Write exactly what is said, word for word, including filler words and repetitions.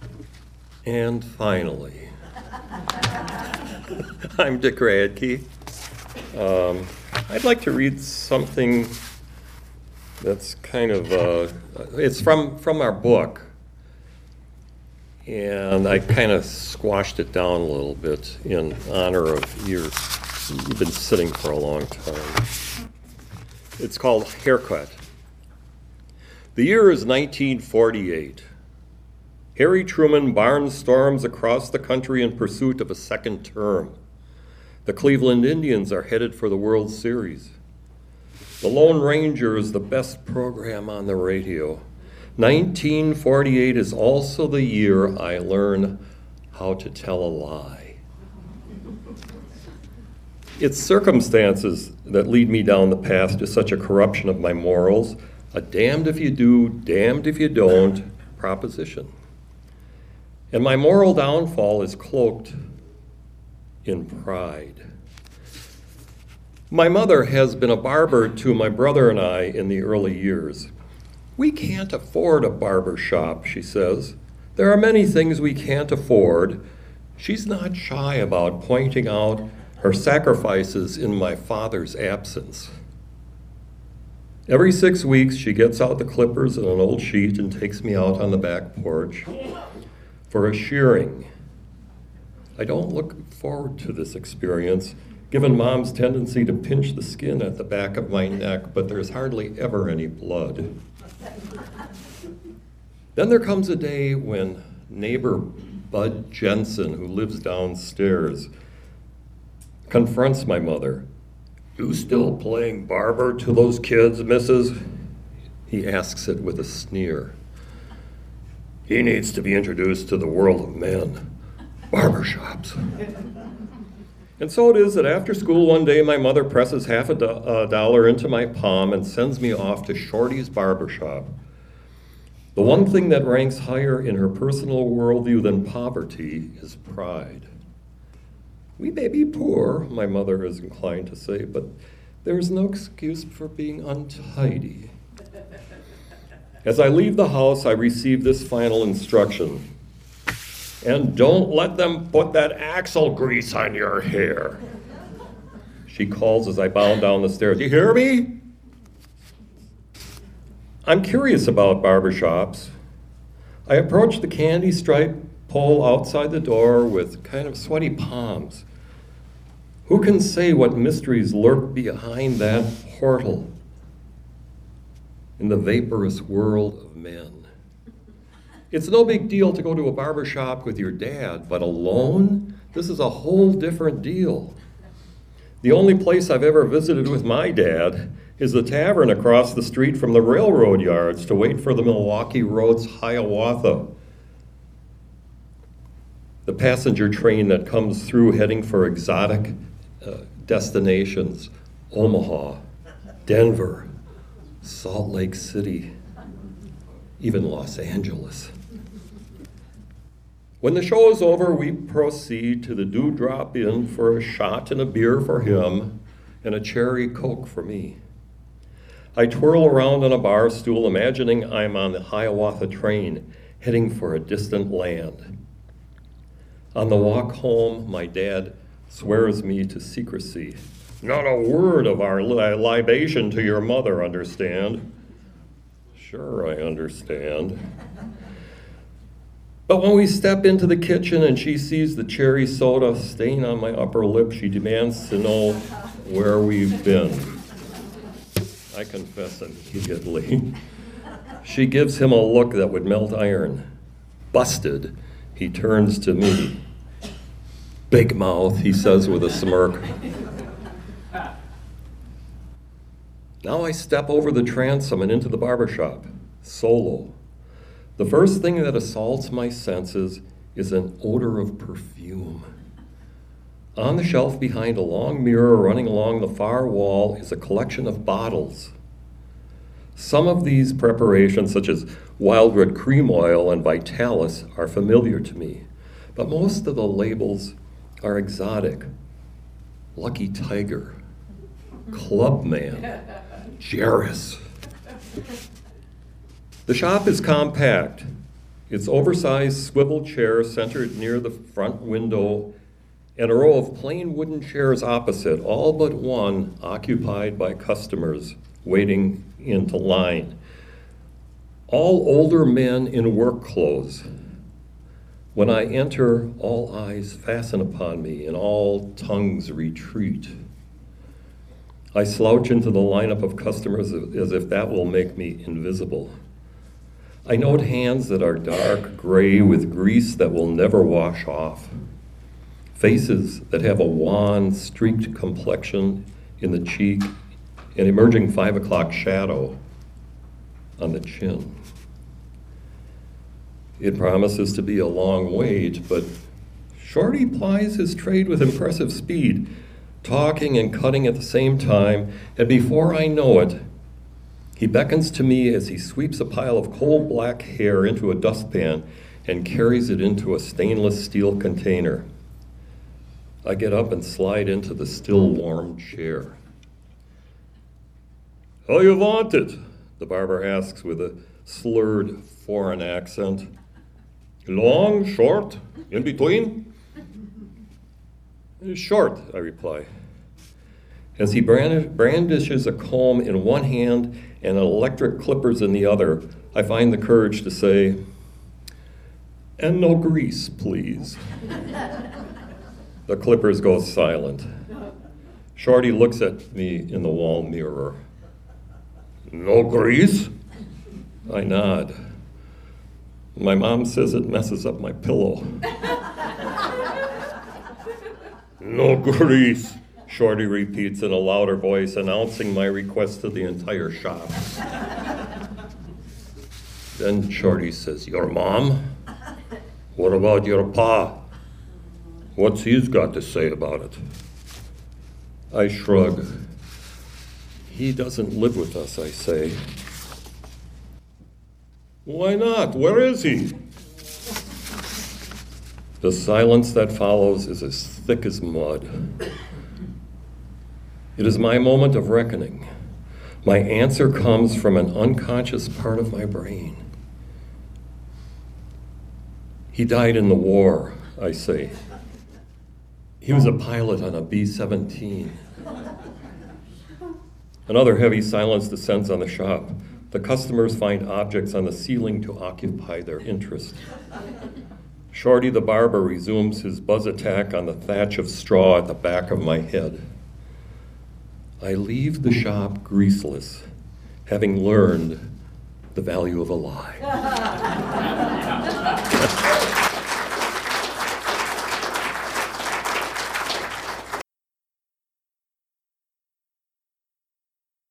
And finally, I'm Dick Radke. Um, I'd like to read something that's kind of, uh, it's from, from our book. And I kind of squashed it down a little bit in honor of your, you've been sitting for a long time. It's called Haircut. The year is nineteen forty-eight. Harry Truman barnstorms across the country in pursuit of a second term. The Cleveland Indians are headed for the World Series. The Lone Ranger is the best program on the radio. nineteen forty-eight is also the year I learn how to tell a lie. It's circumstances that lead me down the path to such a corruption of my morals, a damned if you do, damned if you don't proposition. And my moral downfall is cloaked in pride. My mother has been a barber to my brother and I in the early years. We can't afford a barber shop, she says. There are many things we can't afford. She's not shy about pointing out her sacrifices in my father's absence. Every six weeks, she gets out the clippers and an old sheet and takes me out on the back porch for a shearing. I don't look forward to this experience, given Mom's tendency to pinch the skin at the back of my neck, but there's hardly ever any blood. Then there comes a day when neighbor Bud Jensen, who lives downstairs, confronts my mother. "You still playing barber to those kids, Missus" He asks it with a sneer. He needs to be introduced to the world of men, barbershops. And so it is that after school one day, my mother presses half a, do- a dollar into my palm and sends me off to Shorty's barbershop. The one thing that ranks higher in her personal worldview than poverty is pride. We may be poor, my mother is inclined to say, but there is no excuse for being untidy. As I leave the house, I receive this final instruction. And don't let them put that axle grease on your hair. She calls as I bound down the stairs. You hear me? I'm curious about barbershops. I approach the candy stripe pole outside the door with kind of sweaty palms. Who can say what mysteries lurk behind that portal in the vaporous world of men? It's no big deal to go to a barber shop with your dad, but alone, this is a whole different deal. The only place I've ever visited with my dad is the tavern across the street from the railroad yards to wait for the Milwaukee Road's Hiawatha, the passenger train that comes through heading for exotic uh, destinations, Omaha, Denver, Salt Lake City, even Los Angeles. When the show is over, we proceed to the Dewdrop Inn for a shot and a beer for him and a cherry Coke for me. I twirl around on a bar stool, imagining I'm on the Hiawatha train, heading for a distant land. On the walk home, my dad swears me to secrecy. Not a word of our li- libation to your mother, understand? Sure, I understand. But when we step into the kitchen and she sees the cherry soda stain on my upper lip, she demands to know where we've been. I confess immediately. She gives him a look that would melt iron. Busted, he turns to me. Big mouth, he says with a smirk. Now I step over the transom and into the barbershop, solo. The first thing that assaults my senses is an odor of perfume. On the shelf behind a long mirror running along the far wall is a collection of bottles. Some of these preparations, such as Wildwood Cream Oil and Vitalis, are familiar to me, but most of the labels are exotic. Lucky Tiger, Clubman, Jerris. The shop is compact. its oversized swivel chair centered near the front window, and a row of plain wooden chairs opposite, all but one occupied by customers waiting into line. All older men in work clothes. When I enter, all eyes fasten upon me and all tongues retreat. I slouch into the lineup of customers as if that will make me invisible. I note hands that are dark gray with grease that will never wash off. Faces that have a wan, streaked complexion in the cheek, an emerging five o'clock shadow on the chin. It promises to be a long wait, but Shorty plies his trade with impressive speed, talking and cutting at the same time, and before I know it, he beckons to me as he sweeps a pile of coal black hair into a dustpan and carries it into a stainless steel container. I get up and slide into the still warm chair. "How you want it?" the barber asks with a slurred foreign accent. "Long, short, in between?" "Short," I reply. As he brandishes a comb in one hand and electric clippers in the other, I find the courage to say, "And no grease, please." The clippers go silent. Shorty looks at me in the wall mirror. "No grease?" I nod. My mom says it messes up my pillow. "No grease," Shorty repeats in a louder voice, announcing my request to the entire shop. Then Shorty says, "Your mom? What about your pa? What's he's got to say about it?" I shrug. "He doesn't live with us," I say. "Why not? Where is he?" The silence that follows is as thick as mud. It is my moment of reckoning. My answer comes from an unconscious part of my brain. "He died in the war," I say. "He was a pilot on a B seventeen. Another heavy silence descends on the shop. The customers find objects on the ceiling to occupy their interest. Shorty the barber resumes his buzz attack on the thatch of straw at the back of my head. I leave the shop greaseless, having learned the value of a lie.